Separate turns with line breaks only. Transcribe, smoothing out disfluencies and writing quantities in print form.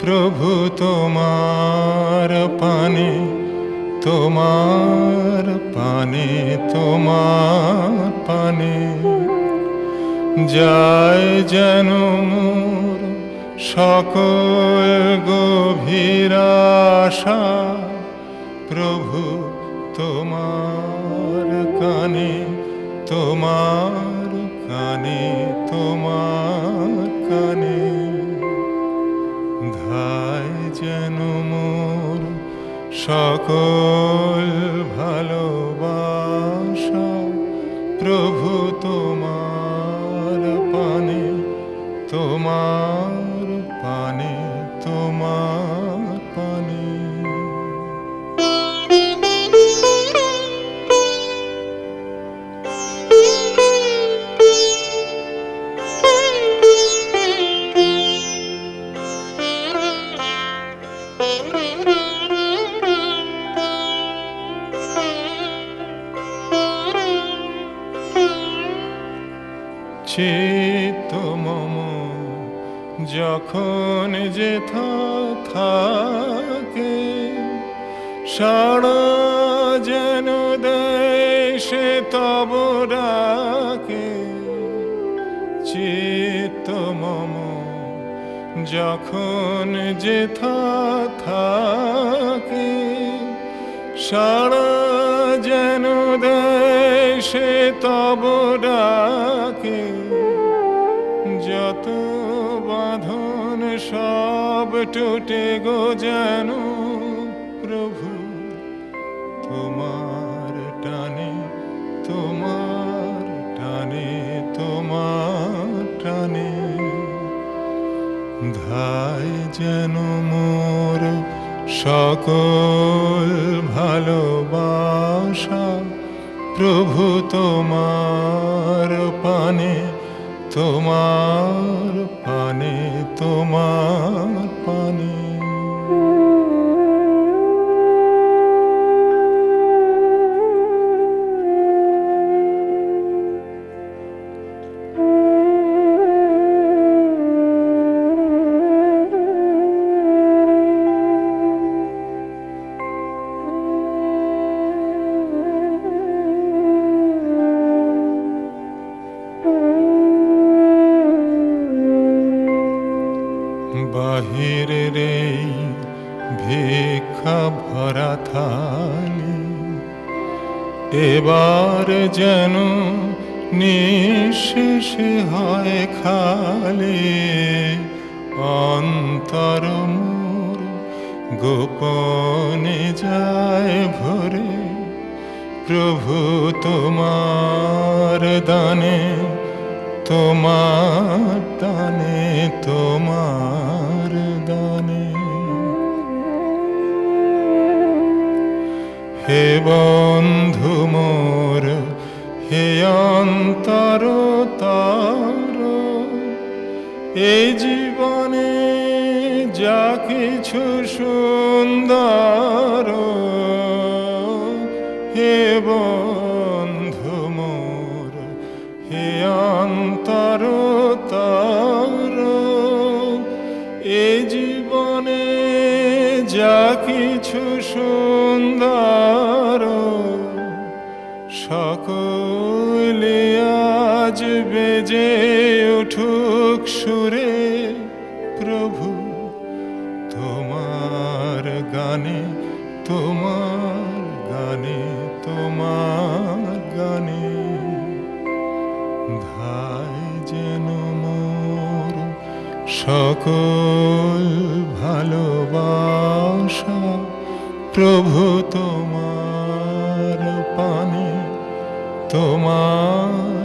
প্রভু তোমার পানে, তোমার পানে, তোমার পানে যায় যেন মোর সকল গভীর আশা। প্রভু তোমার কানে, তোমার কানে, তোমার কানে ধায় যেন মোর সকল ভালোবাসা। প্রভু তোমার পানে, তোমার পানে, তোমার পানে চিত্ত মম যখন যেথা থাকে, সাড়া যেন দেশে তব ডাকে। চিত্ত মম যখন যেথা থাকে, সাড়া যেন দেশে তব ডাকে। যত বাঁধন সব টুটে গো যেন প্রভু তোমার টানে, তোমার টানে, তোমার টানে ধায় যেন মোর সকল ভালোবাসা। প্রভু তোমার পানে, তোমার পানে, তোমার পানে বাহিরের এই ভিক্ষা ভরা থালি এবার যেন নিঃশেষে হয় খালি। অন্তর মোর গোপনে যায় ভরে, প্রভু তোমার দানে, তোমার দানে, তোমার দানে। হে বন্ধু মোর, হে অন্তর তার, এই জীবনে যা কিছু সুন্দর। হে বন্ধু মোর, হে অন্তর তার, এই জীবনে যা কিছু সুন্দর। সকলে আজ বেজে উঠুক সুরে, প্রভু তোমার গানে, তোমার গানে, তোমার গানে ধায় যেন মোর সকল ভালোবাসা। প্রভু তোমার পানে, তোমার